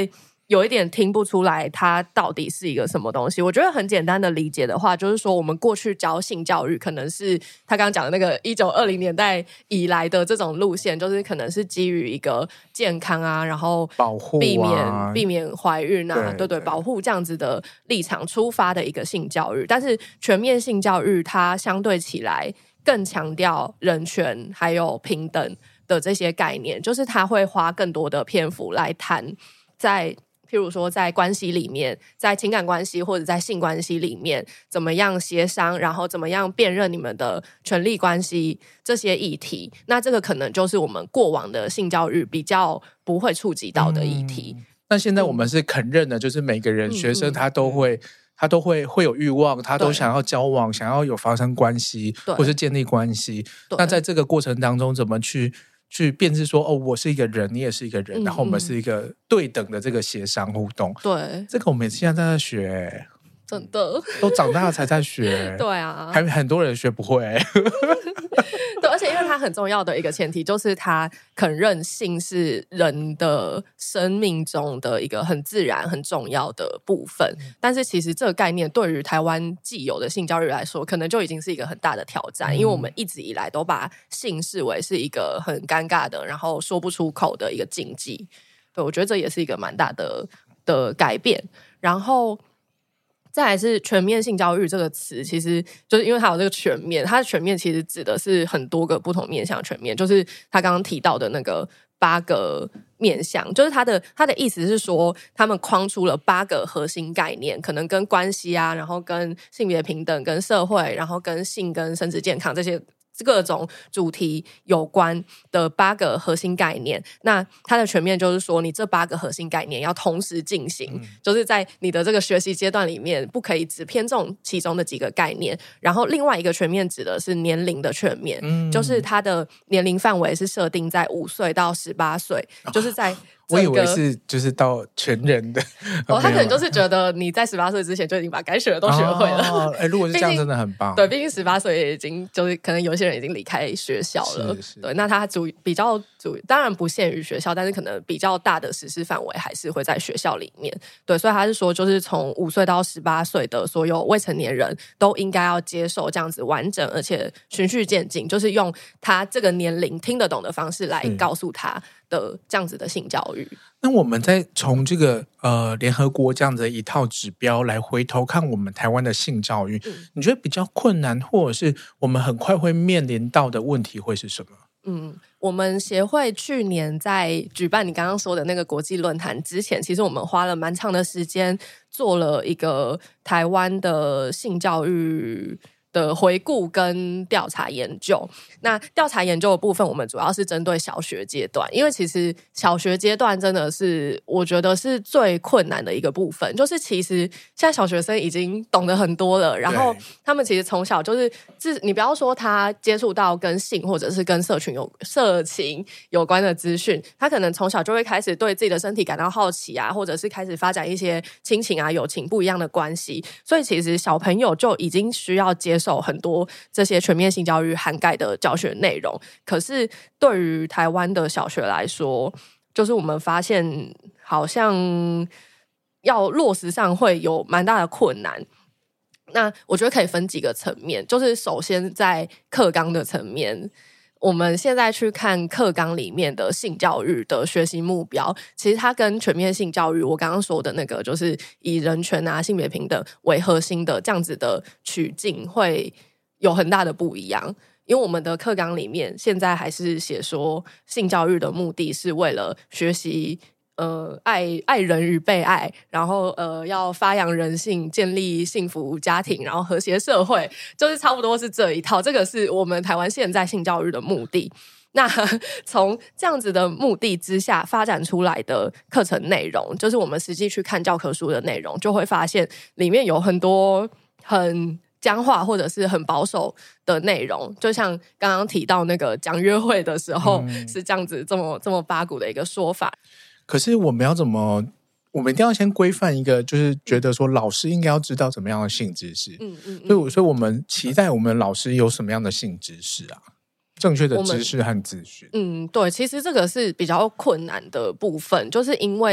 有一点听不出来它到底是一个什么东西。我觉得很简单的理解的话，就是说我们过去教性教育可能是他刚刚讲的那个一九二零年代以来的这种路线，就是可能是基于一个健康啊，然后保护、啊、 避免避免怀孕啊，对 对, 对，保护这样子的立场出发的一个性教育。但是全面性教育它相对起来更强调人权还有平等的这些概念，就是他会花更多的篇幅来谈在譬如说在关系里面，在情感关系或者在性关系里面怎么样协商，然后怎么样辨认你们的权利关系这些议题。那这个可能就是我们过往的性教育比较不会触及到的议题、嗯、 那现在我们是肯认的，就是每个人、嗯、学生他都会他都会会有欲望，他都想要交往，想要有发生关系或是建立关系。那在这个过程当中怎么去去辨识说，哦，我是一个人，你也是一个人、嗯、然后我们是一个对等的这个协商互动。 对， 这个我们现在在学， 真的都长大了才在学。 对啊， 还很多人学不会对，而且因为它很重要的一个前提就是他肯认性是人的生命中的一个很自然很重要的部分、嗯、但是其实这个概念对于台湾既有的性教育来说可能就已经是一个很大的挑战、嗯、因为我们一直以来都把性视为是一个很尴尬的然后说不出口的一个禁忌。对，我觉得这也是一个蛮大的的改变。然后再来是全面性教育这个词，其实就是因为它有这个全面，它的全面其实指的是很多个不同面向全面，就是他刚刚提到的那个八个面向，就是他的他的意思是说他们框出了八个核心概念，可能跟关系啊，然后跟性别平等，跟社会，然后跟性跟生殖健康这些各种主题有关的八个核心概念。那它的全面就是说你这八个核心概念要同时进行、嗯、就是在你的这个学习阶段里面不可以只偏重其中的几个概念。然后另外一个全面指的是年龄的全面、嗯、就是它的年龄范围是设定在五岁到十八岁、哦、就是在我以为是就是到全人的哦，他可能就是觉得你在十八岁之前就已经把该学的都学会了、 哦欸、如果是这样真的很棒。 对，毕竟十八岁也已经就是可能有些人已经离开学校了， 是是对，那他主比较主当然不限于学校，但是可能比较大的实施范围还是会在学校里面。对，所以他是说就是从五岁到十八岁的所有未成年人都应该要接受这样子完整而且循序渐进，就是用他这个年龄听得懂的方式来告诉他的这样子的性教育。 那我们再从这个呃联合国这样的一套指标来回头看我们台湾的性教育、嗯、你觉得比较困难或者是我们很快会面临到的问题会是什么？ 嗯，我们协会去年在举办你刚刚说的那个国际论坛之前，其实我们花了蛮长的时间做了一个台湾的性教育的回顾跟调查研究。那调查研究的部分我们主要是针对小学阶段，因为其实小学阶段真的是我觉得是最困难的一个部分，就是其实现在小学生已经懂得很多了，然后他们其实从小就是你不要说他接触到跟性或者是跟社群有社情有关的资讯，他可能从小就会开始对自己的身体感到好奇啊，或者是开始发展一些亲情啊友情不一样的关系，所以其实小朋友就已经需要接受很多这些全面性教育涵盖的教学内容。可是对于台湾的小学来说，就是我们发现好像要落实上会有蛮大的困难。那我觉得可以分几个层面，就是首先在课纲的层面，我们现在去看课纲里面的性教育的学习目标，其实它跟全面性教育我刚刚说的那个就是以人权啊性别平等为核心的这样子的取径会有很大的不一样。因为我们的课纲里面现在还是写说性教育的目的是为了学习呃，爱爱人与被爱，然后呃，要发扬人性，建立幸福家庭，然后和谐社会，就是差不多是这一套。这个是我们台湾现在性教育的目的。那从这样子的目的之下发展出来的课程内容，就是我们实际去看教科书的内容，就会发现里面有很多很僵化或者是很保守的内容，就像刚刚提到那个讲约会的时候、嗯、是这样子这么这么八股的一个说法。 可是我们要怎么，我们一定要先规范一个，就是觉得说老师应该要知道怎么样的性知识。嗯嗯嗯，所以所以我们期待我们老师有什么样的性知识啊？正确的知识和资讯。嗯， 对，其实这个是比较困难的部分，就是因为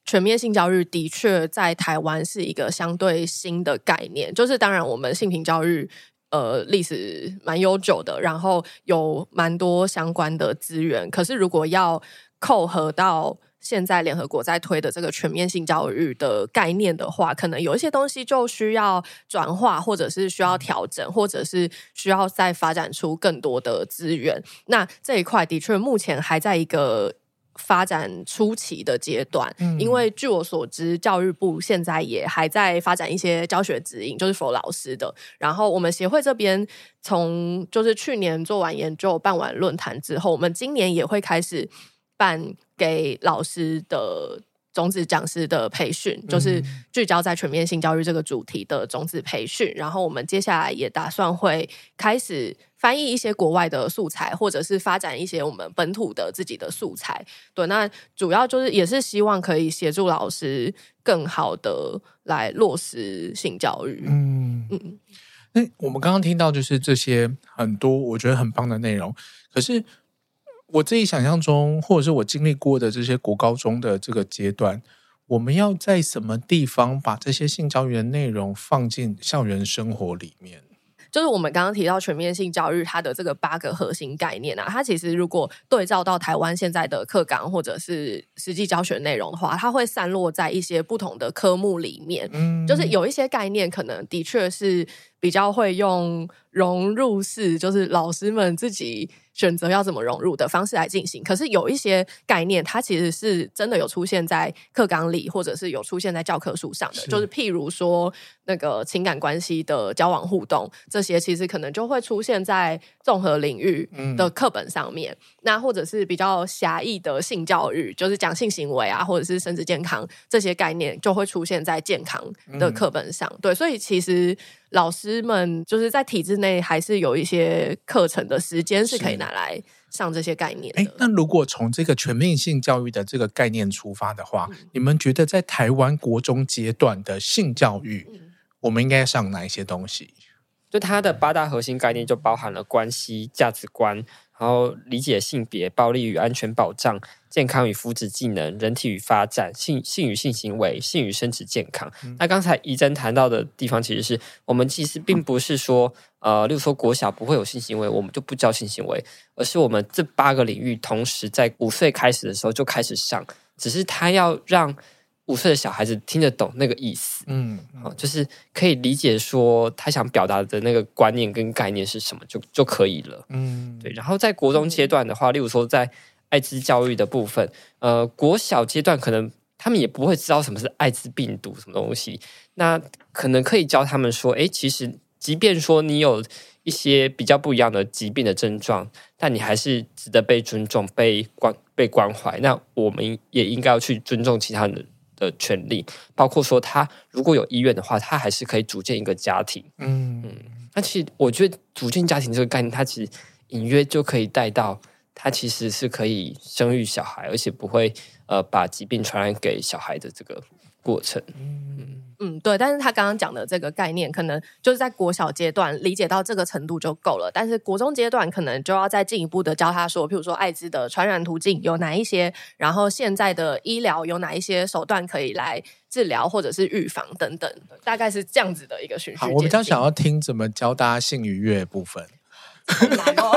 全面性教育的确在台湾是一个相对新的概念，就是当然我们性平教育呃历史蛮悠久的，然后有蛮多相关的资源，可是如果要扣合到现在联合国在推的这个全面性教育的概念的话，可能有一些东西就需要转化，或者是需要调整，或者是需要再发展出更多的资源。那这一块的确目前还在一个发展初期的阶段、嗯、因为据我所知教育部现在也还在发展一些教学指引，就是 for 老师的，然后我们协会这边从就是去年做完研究办完论坛之后，我们今年也会开始办给老师的种子讲师的培训，就是聚焦在全面性教育这个主题的种子培训，然后我们接下来也打算会开始翻译一些国外的素材，或者是发展一些我们本土的自己的素材。对，那主要就是也是希望可以协助老师更好的来落实性教育。嗯嗯，那我们刚刚听到就是这些很多我觉得很棒的内容，可是我自己想象中或者是我经历过的这些国高中的这个阶段，我们要在什么地方把这些性教育的内容放进校园生活里面？ 就是我们刚刚提到全面性教育它的这个八个核心概念啊，它其实如果对照到台湾现在的课纲或者是实际教学内容的话，它会散落在一些不同的科目里面、嗯、就是有一些概念可能的确是比较会用融入式，就是老师们自己选择要怎么融入的方式来进行，可是有一些概念它其实是真的有出现在课纲里，或者是有出现在教科书上的，是就是譬如说那个情感关系的交往互动，这些其实可能就会出现在综合领域的课本上面、嗯、那或者是比较狭义的性教育，就是讲性行为啊，或者是生殖健康，这些概念就会出现在健康的课本上、嗯、对，所以其实老师们就是在体制内还是有一些课程的时间是可以拿来上这些概念的。 那如果从这个全面性教育的这个概念出发的话、嗯、你们觉得在台湾国中阶段的性教育、嗯、我们应该上哪一些东西？ 就它的八大核心概念就包含了关系、价值观，然后理解性别、暴力与安全保障、健康与福祉技能、人体与发展、性性与性行为、性与生殖健康、嗯、那刚才怡珍谈到的地方其实是我们其实并不是说呃，例如说国小不会有性行为我们就不教性行为，而是我们这八个领域同时在五岁开始的时候就开始上，只是他要让五岁的小孩子听得懂那个意思，嗯，嗯就是可以理解说他想表达的那个观念跟概念是什么就就可以了，嗯，对。然后在国中阶段的话，例如说在艾滋教育的部分，呃，国小阶段可能他们也不会知道什么是艾滋病毒什么东西，那可能可以教他们说，哎，其实即便说你有一些比较不一样的疾病的症状，但你还是值得被尊重、被关被关怀。那我们也应该要去尊重其他人的权利，包括说他如果有意愿的话，他还是可以组建一个家庭。嗯嗯，那其实我觉得组建家庭这个概念，它其实隐约就可以带到，他其实是可以生育小孩，而且不会呃把疾病传染给小孩的这个过程。嗯嗯，对，但是他刚刚讲的这个概念，可能就是在国小阶段理解到这个程度就够了，但是国中阶段可能就要再进一步的教他说，譬如说艾滋的传染途径有哪一些，然后现在的医疗有哪一些手段可以来治疗或者是预防等等，大概是这样子的一个循序渐进。 好，我比较想要听怎么教大家性愉悦的部分。 好难哦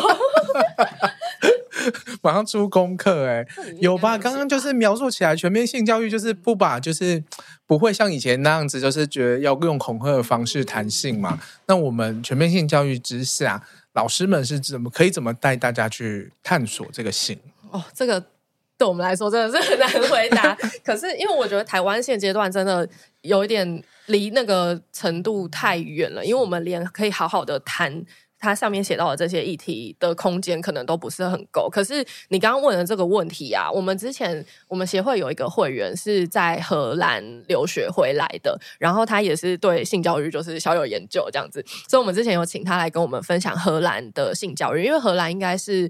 马上出功课哎、欸，有吧？刚刚就是描述起来，全面性教育就是不把，就是不会像以前那样子，就是觉得要用恐吓的方式谈性嘛。那我们全面性教育之下，老师们是怎么可以怎么带大家去探索这个性？ 哦，这个对我们来说真的是很难回答。可是因为我觉得台湾现阶段真的有一点离那个程度太远了，因为我们连可以好好的谈它上面写到的这些议题的空间可能都不是很够。可是你刚刚问的这个问题啊，我们之前我们协会有一个会员是在荷兰留学回来的，然后他也是对性教育就是小有研究这样子，所以我们之前有请他来跟我们分享荷兰的性教育，因为荷兰应该是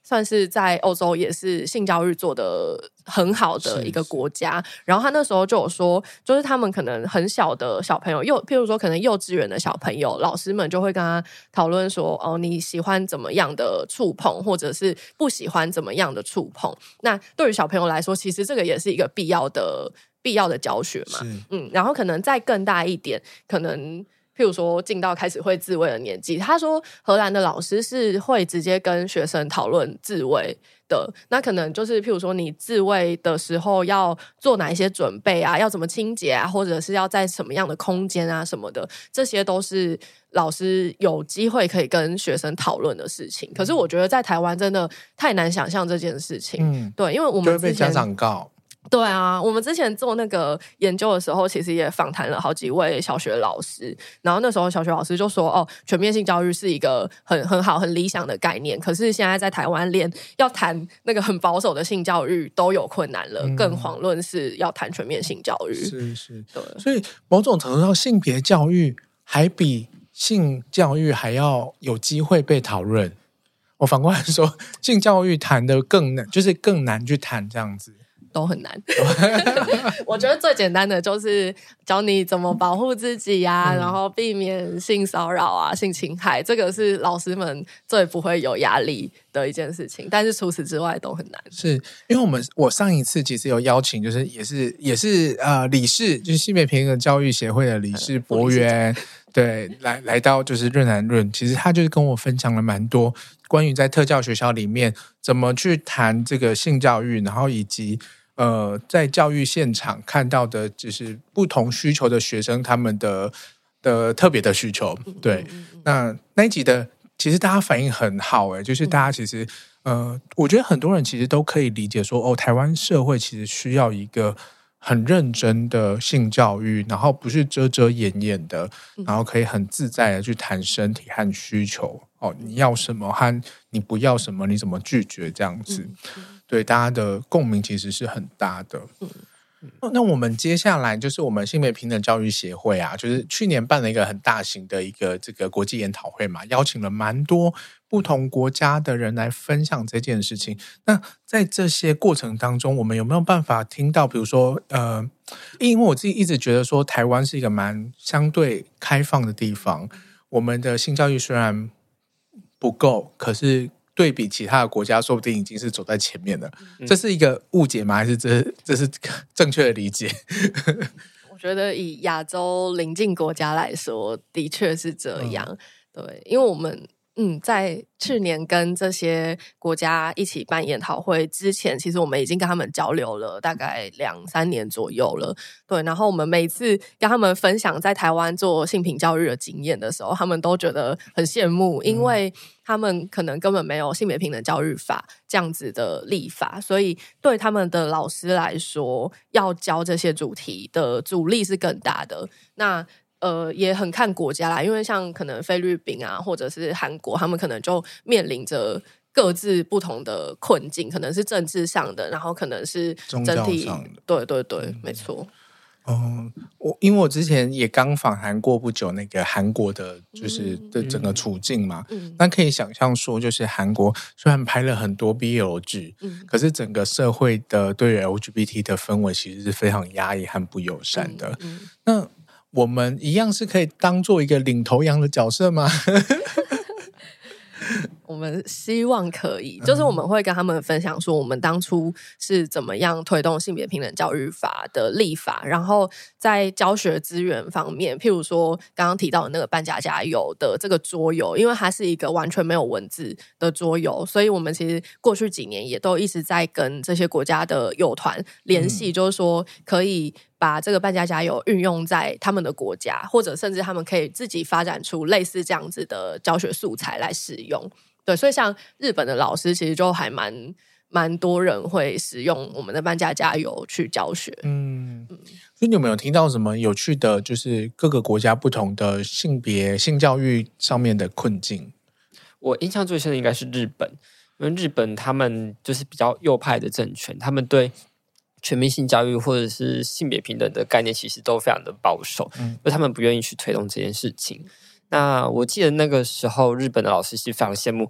算是在欧洲也是性教育做的很好的一个国家。然后他那时候就有说，就是他们可能很小的小朋友，幼譬如说可能幼稚园的小朋友，老师们就会跟他讨论说，哦，你喜欢怎么样的触碰，或者是不喜欢怎么样的触碰。那对于小朋友来说，其实这个也是一个必要的必要的教学嘛。嗯，然后可能再更大一点，可能譬如说进到开始会自慰的年纪，他说荷兰的老师是会直接跟学生讨论自慰的，那可能就是譬如说你自慰的时候要做哪一些准备啊，要怎么清洁啊，或者是要在什么样的空间啊什么的，这些都是老师有机会可以跟学生讨论的事情。可是我觉得在台湾真的太难想象这件事情。嗯，对，因为我们就会被家长告。 对啊，我们之前做那个研究的时候，其实也访谈了好几位小学老师，然后那时候小学老师就说，哦，全面性教育是一个很很好很理想的概念，可是现在在台湾连要谈那个很保守的性教育都有困难了，嗯、更遑论是要谈全面性教育。 是是，对，所以某种程度上，性别教育还比性教育还要有机会被讨论。我反过来说，性教育谈的更难，就是更难去谈这样子。 都很难我觉得最简单的就是教你怎么保护自己啊、嗯、然后避免性骚扰啊性侵害，这个是老师们最不会有压力的一件事情，但是除此之外都很难。 是因为我们我上一次其实有邀请，就是也是也是呃理事，就是性别平等教育协会的理事博源、嗯、对，来来到就是润南润，其实他就是跟我分享了蛮多关于在特教学校里面怎么去谈这个性教育，然后以及呃，在教育现场看到的就是不同需求的学生他们的的特别的需求。对，那那一集的其实大家反应很好诶，就是大家其实呃，我觉得很多人其实都可以理解说，哦，台湾社会其实需要一个很认真的性教育，然后不是遮遮掩掩的，然后可以很自在的去谈身体和需求。哦，你要什么和你不要什么，你怎么拒绝这样子。对，大家的共鸣其实是很大的。嗯，那我们接下来就是我们性别平等教育协会啊，就是去年办了一个很大型的一个这个国际研讨会嘛，邀请了蛮多不同国家的人来分享这件事情。那在这些过程当中，我们有没有办法听到，比如说呃，因为我自己一直觉得说台湾是一个蛮相对开放的地方，我们的性教育虽然不够，可是对比其他的国家说不定已经是走在前面了、嗯、这是一个误解吗？还是 这, 这是正确的理解？ 我觉得以亚洲邻近国家来说的确是这样、嗯、对，因为我们嗯，在去年跟这些国家一起办研讨会之前，其实我们已经跟他们交流了大概两三年左右了。对，然后我们每次跟他们分享在台湾做性平教育的经验的时候，他们都觉得很羡慕，因为他们可能根本没有性别平等教育法这样子的立法，所以对他们的老师来说，要教这些主题的阻力是更大的。那呃，也很看国家啦，因为像可能菲律宾啊，或者是韩国，他们可能就面临着各自不同的困境，可能是政治上的，然后可能是整体宗教上的。对对对，嗯、没错。 哦，我因为我之前也刚访谈过不久那个韩国的，就是的整个处境嘛，嗯、那可以想象说，就是韩国虽然拍了很多 B L 剧，嗯、可是整个社会的对于 L G B T 的氛围其实是非常压抑和不友善的。嗯嗯、那我们一样是可以当做一个领头羊的角色吗？ 我们希望可以，就是我们会跟他们分享说我们当初是怎么样推动性别平等教育法的立法，然后在教学资源方面，譬如说刚刚提到的那个扮家家游的这个桌游，因为它是一个完全没有文字的桌游，所以我们其实过去几年也都一直在跟这些国家的友团联系、嗯、就是说可以把这个扮家家游运用在他们的国家，或者甚至他们可以自己发展出类似这样子的教学素材来使用。对，所以像日本的老师其实就还蛮蛮多人会使用我们的扮家家游去教学。嗯， 所以你有没有听到什么有趣的，就是各个国家不同的性别性教育上面的困境？ 我印象最深的应该是日本，因为日本他们就是比较右派的政权，他们对全面性教育或者是性别平等的概念其实都非常的保守，嗯，因为他们不愿意去推动这件事情。那我记得那个时候日本的老师是非常羡慕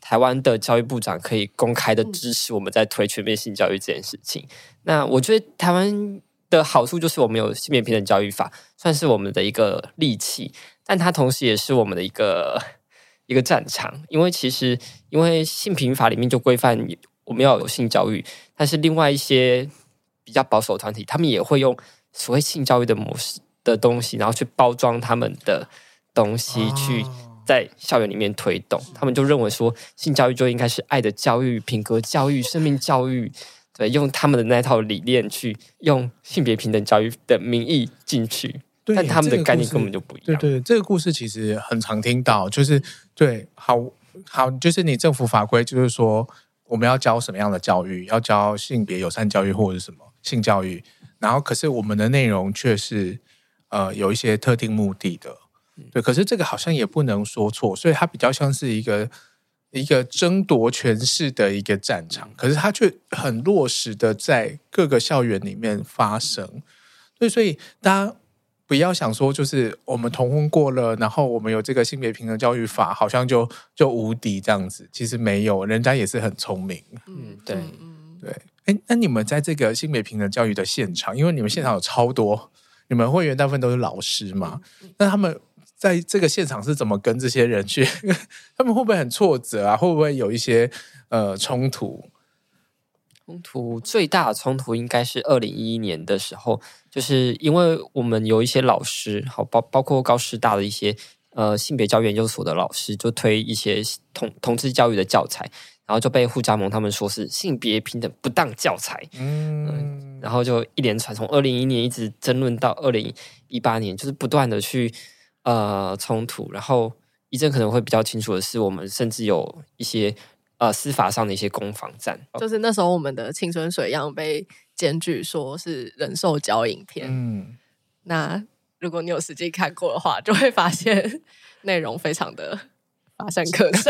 台湾的教育部长可以公开的支持我们在推全面性教育这件事情。那我觉得台湾的好处就是我们有性别平等教育法，算是我们的一个利器，但它同时也是我们的一个一个战场。因为其实因为性平法里面就规范我们要有性教育，但是另外一些比较保守团体，他们也会用所谓性教育的模式的东西，然后去包装他们的东西，去在校园里面推动。他们就认为说，性教育就应该是爱的教育、品格教育、生命教育。对，用他们的那套理念去用性别平等教育的名义进去，但他们的概念根本就不一样。 对对，这个故事其实很常听到，就是对，好好，就是你政府法规就是说我们要教什么样的教育，要教性别友善教育或者什么性教育，然后可是我们的内容却是呃有一些特定目的的，对，可是这个好像也不能说错，所以它比较像是一个。一个争夺权势的一个战场，可是它却很落实的在各个校园里面发生。对，所以大家不要想说，就是我们同婚过了，然后我们有这个性别平等教育法，好像就就无敌这样子。其实没有，人家也是很聪明。 嗯，对， 对。哎，那你们在这个性别平等教育的现场，因为你们现场有超多，你们会员大部分都是老师嘛，那他们。在这个现场是怎么跟这些人去？他们会不会很挫折啊？会不会有一些呃冲突？ 冲突最大的冲突应该是二零一一年的时候，就是因为我们有一些老师，好包包括高师大的一些呃性别教育研究所的老师，就推一些同同志教育的教材，然后就被护家盟他们说是性别平等不当教材。嗯，嗯然后就一连串从二零一一年一直争论到二零一八年，就是不断的去。呃，冲突，然后一正可能会比较清楚的是，我们甚至有一些呃司法上的一些攻防战， 就是那时候我们的青春水样被检举说是人兽交影片。嗯，那如果你有实际看过的话，就会发现内容非常的乏善可陈。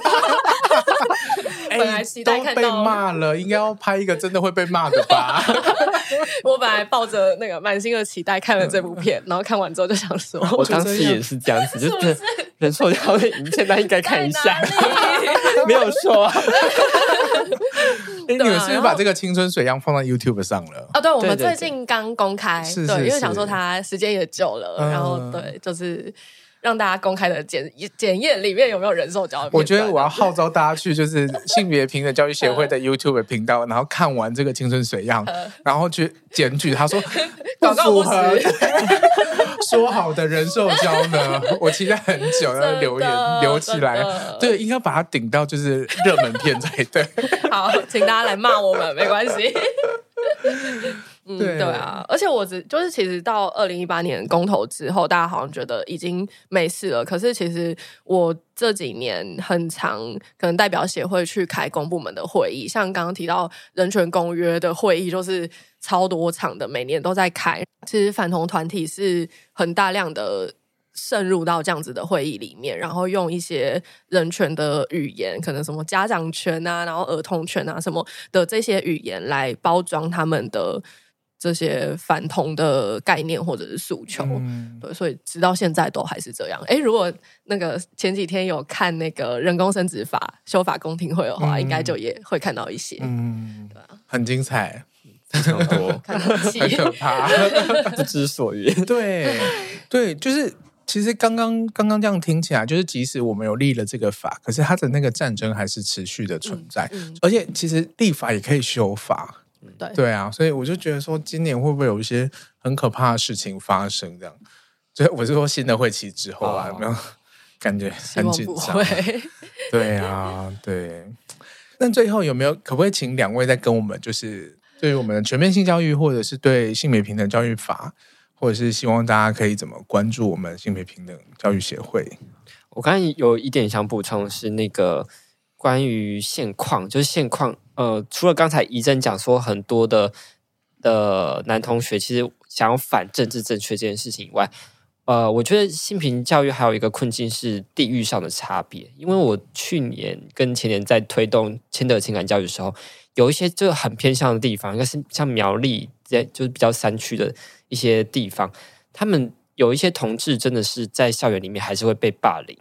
本来期待看到、 欸、都被骂了，应该要拍一个真的会被骂的吧？ 我本来抱着那个满心的期待看了这部片，然后看完之后就想说， 我当时也是这样子，就是人兽交的影片，大家应该看一下。没有说、啊欸，你们是不是把这个青春水样放到 YouTube 上了？ 啊，对，我们最近刚公开， 对, 对, 对, 对, 对， 是是因为想说它时间也久了，嗯、然后对，就是让大家公开的检检验里面有没有人兽交。 我觉得我要号召大家去就是性别平等教育协会的 YouTube 频道，然后看完这个青春水样，然后去检举他说不符合说好的人兽交呢。我期待很久，要留言留起来，对，应该把它顶到就是热门片才对。 好，请大家来骂我们，没关系。嗯，对啊，而且我只就是其实到二零一八年公投之后，大家好像觉得已经没事了。可是其实我这几年很常可能代表协会去开公部门的会议，像刚刚提到人权公约的会议，就是超多场的，每年都在开。其实反同团体是很大量的渗入到这样子的会议里面，然后用一些人权的语言，可能什么家长权啊，然后儿童权啊什么的这些语言来包装他们的这些反同的概念或者是诉求。嗯、对，所以直到现在都还是这样。诶，如果那个前几天有看那个人工生殖法修法公听会的话，嗯、应该就也会看到一些。嗯，对啊， 很精彩。 非常多， 很可怕， 不知所云。 对对，就是其实刚刚刚刚这样听起来，就是即使我们有立了这个法，可是它的那个战争还是持续的存在，嗯嗯、而且其实立法也可以修法。 对对啊，所以我就觉得说，今年会不会有一些很可怕的事情发生？这样，所以我是说新的会期之后啊，有没有感觉很紧张？对啊，对。那最后有没有可不可以请两位再跟我们，就是对于我们的全面性教育，或者是对性别平等教育法，或者是希望大家可以怎么关注我们性别平等教育协会？ 我刚才有一点想补充是那个关于现况，就是现况。呃，除了刚才怡珍讲说很多的的男同学其实想要反政治正确这件事情以外，呃，我觉得性平教育还有一个困境是地域上的差别。因为我去年跟前年在推动亲德情感教育的时候，有一些就很偏向的地方，应该是像苗栗就是比较山区的一些地方，他们有一些同志真的是在校园里面还是会被霸凌，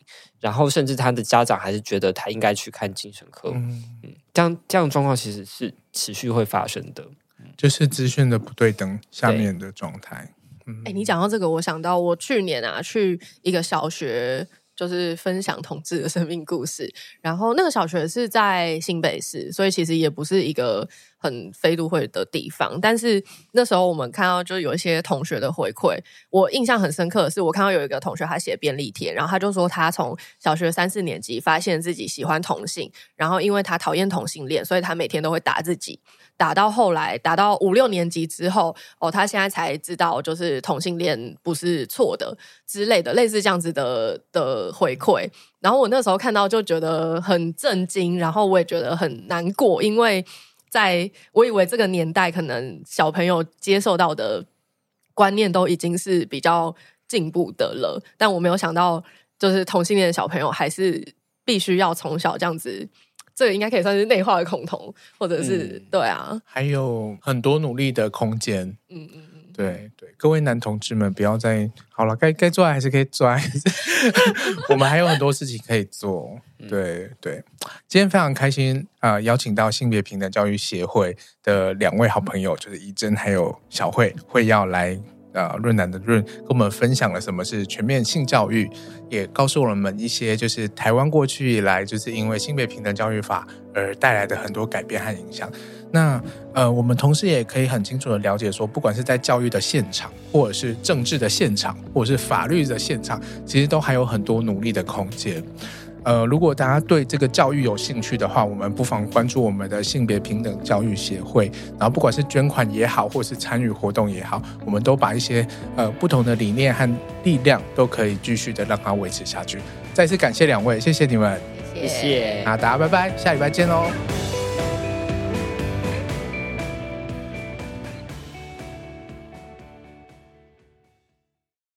然后甚至他的家长还是觉得他应该去看精神科。嗯嗯，这样这样的状况其实是持续会发生的， 就是资讯的不对等下面的状态。 哎、嗯欸，你讲到这个，我想到我去年啊去一个小学。就是分享同志的生命故事，然后那个小学是在新北市，所以其实也不是一个很非都会的地方。但是那时候我们看到，就有一些同学的回馈，我印象很深刻的是，我看到有一个同学他写便利贴，然后他就说他从小学三四年级发现自己喜欢同性，然后因为他讨厌同性恋，所以他每天都会打自己。打到后来，打到五六年级之后，哦，他现在才知道，就是同性恋不是错的之类的，类似这样子的的回馈。然后我那时候看到就觉得很震惊，然后我也觉得很难过，因为在我以为这个年代，可能小朋友接受到的观念都已经是比较进步的了，但我没有想到，就是同性恋的小朋友还是必须要从小这样子。这个应该可以算是内化的恐同，或者是、嗯、对啊， 还有很多努力的空间。嗯嗯嗯，对对，各位男同志们不要再好了，该该做还是可以做，我们还有很多事情可以做。对对，今天非常开心啊、呃，邀请到性别平等教育协会的两位好朋友，就是怡珍还有小慧，会要来。呃，润男的润跟我们分享了什么是全面性教育，也告诉我们一些就是台湾过去以来就是因为性别平等教育法而带来的很多改变和影响。那呃，我们同时也可以很清楚的了解说，不管是在教育的现场，或者是政治的现场，或者是法律的现场，其实都还有很多努力的空间。呃，如果大家对这个教育有兴趣的话，我们不妨关注我们的性别平等教育协会，然后不管是捐款也好，或是参与活动也好，我们都把一些呃不同的理念和力量都可以继续的让它维持下去。再次感谢两位，谢谢你们， 谢谢， 那大家拜拜，下礼拜见哦。